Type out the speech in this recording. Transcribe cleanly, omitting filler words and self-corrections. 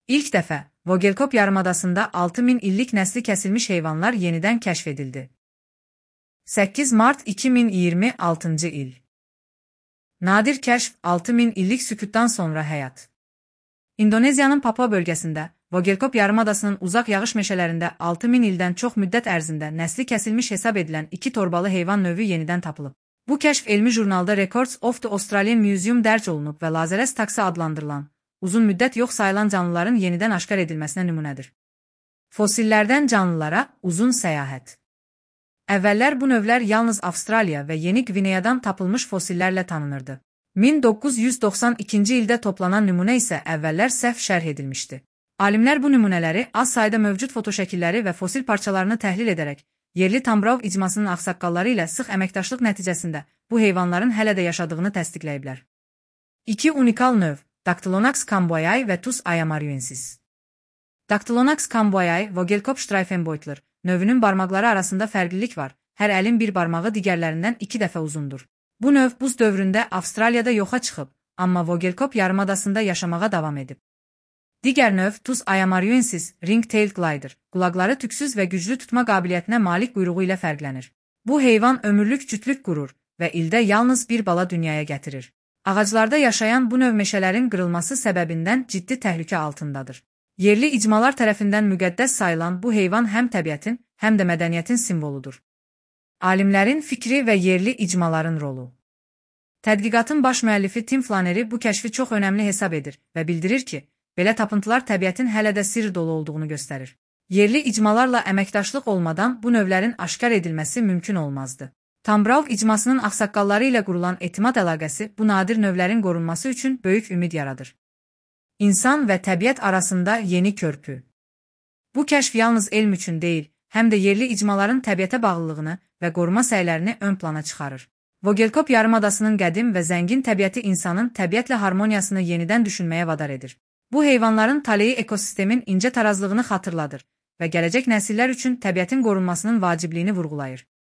İlk dəfə Vogelkop yarımadasında 6000 illik nəsli kəsilmiş heyvanlar yenidən kəşf edildi. 8 Mart 2026 il. Nadir kəşf 6000 illik sükutdan sonra həyat. İndoneziyanın Papua bölgəsində Vogelkop yarımadasının uzaq yağış meşələrində 6000 ildən çox müddət ərzində nəsli kəsilmiş hesab edilən 2 torbalı heyvan növü yenidən tapılıb. Bu kəşf elmi jurnalda Records of the Australian Museum dərc olunub və Lazarus taksi adlandırılan, uzun müddət yox sayılan canlıların yenidən aşkar edilməsinə nümunədir. Fosillərdən canlılara uzun səyahət. Əvvəllər bu növlər yalnız Avstraliya və Yeni Qvineyadan tapılmış fosillərlə tanınırdı. 1992-ci ildə toplanan nümunə isə əvvəllər səhv şərh edilmişdi. Alimlər bu nümunələri az sayda mövcud fotoşəkilləri və fosil parçalarını təhlil edərək, yerli Tambrov icmasının ağsaqqalları ilə sıx əməkdaşlıq nəticəsində bu heyvanların hələ də yaşadığını təsdiqləyiblər. 2 unikal növ, Dactylonax camboyai və Tus ayamaruensis. Dactylonax camboyai Vogelkop streifenbeutler növünün barmaqları arasında fərqlilik var, hər əlin bir barmağı digərlərindən 2 dəfə uzundur. Bu növ buz dövründə Avstraliyada yoxa çıxıb, amma Vogelkop yarımadasında yaşamağa davam edib. Digər növ Tus ayamaruensis ring-tailed glider, qulaqları tüksüz və güclü tutma qabiliyyətinə malik quyruğu ilə fərqlənir. Bu heyvan ömürlük cütlük qurur və ildə yalnız bir bala dünyaya gətirir. Ağaclarda yaşayan bu növ meşələrin qırılması səbəbindən ciddi təhlükə altındadır. Yerli icmalar tərəfindən müqəddəs sayılan bu heyvan həm təbiətin, həm də mədəniyyətin simvoludur. Alimlərin fikri və yerli icmaların rolu. Tədqiqatın baş müəllifi Tim Flannery bu kəşfi çox önəmli hesab edir və bildirir ki, belə tapıntılar təbiətin hələ də sirr dolu olduğunu göstərir. Yerli icmalarla əməkdaşlıq olmadan bu növlərin aşkar edilməsi mümkün olmazdı. Tambrov icmasının ağsaqqalları ilə qurulan etimad əlaqəsi bu nadir növlərin qorunması üçün böyük ümid yaradır. İnsan və təbiət arasında yeni körpü. Bu kəşf yalnız elm üçün deyil, həm də yerli icmaların təbiətə bağlılığını və qoruma səylərini ön plana çıxarır. Vogelkop yarımadasının qədim və zəngin təbiəti insanın təbiətlə harmoniyasını yenidən düşünməyə vadar edir. Bu heyvanların taleyi ekosistemin incə tarazlığını xatırladır və gələcək nəsillər üçün təbiətin qorunmasının vacibliyini vurğulayır.